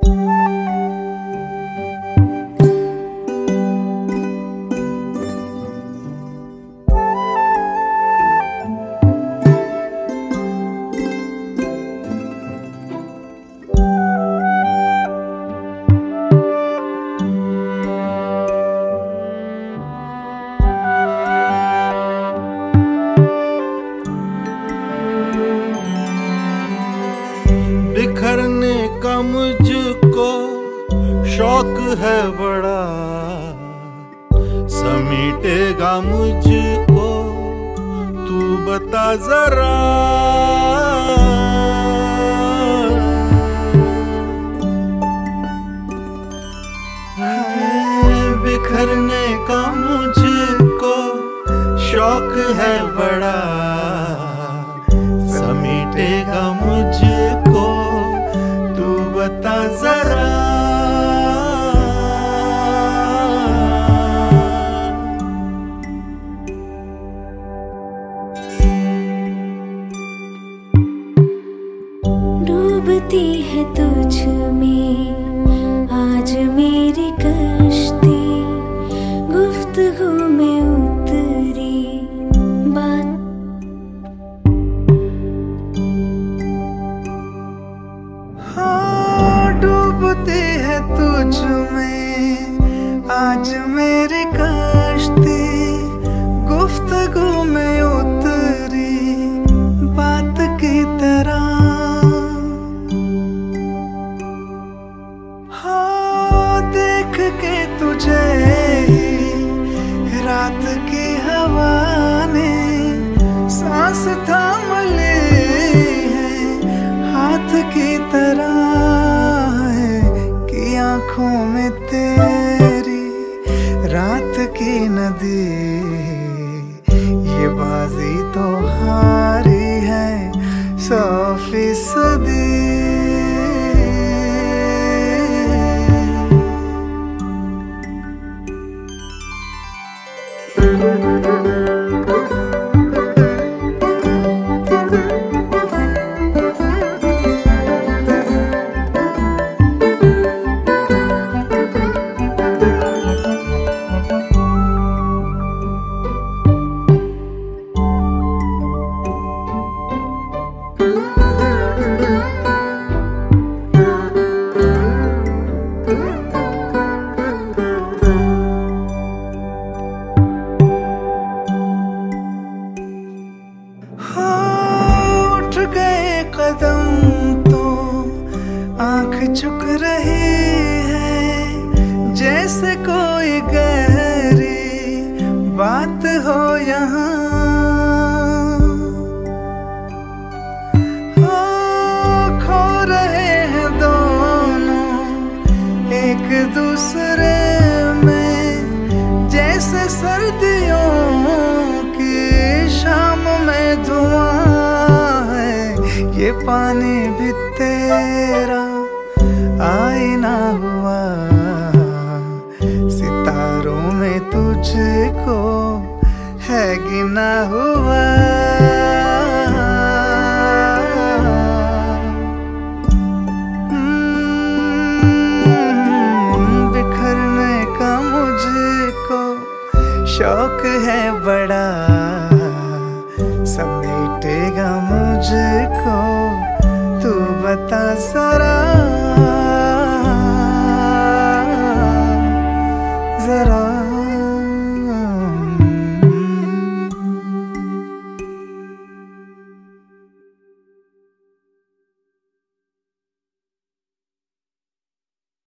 बिखरने का मुझको शौक है बड़ा, समेटेगा मुझको तू बता जरा। बिखरने का मुझको शौक है बड़ा, समेटेगा मुझको तू बता जरा। डूबती है तुझ में आज मेरी कश्ती, गुफ्तगू में उतरी बात। हाँ, डूबती है तुझ में आज मेरी कश्ती, गुफ्तगू में उतरी बात की तरह। हाँ, देख के तुझे रात की हवा ने सांस थाम ली है, हाथ की तरह है कि आंखों में तेरी रात की नदी। ये बाजी तो हारी है 100%। कदम तो आंख झुक रही है, जैसे कोई गहरी बात हो यहाँ। खो रहे हैं दोनों एक दूसरे में, जैसे सर्दियों की शाम में धुआं। ये पानी भी तेरा आईना हुआ, सितारों में तुझको है गिना हुआ। बिखरने का मुझको शौक है बड़ा, समेटेगा मुझको तू बता जरा।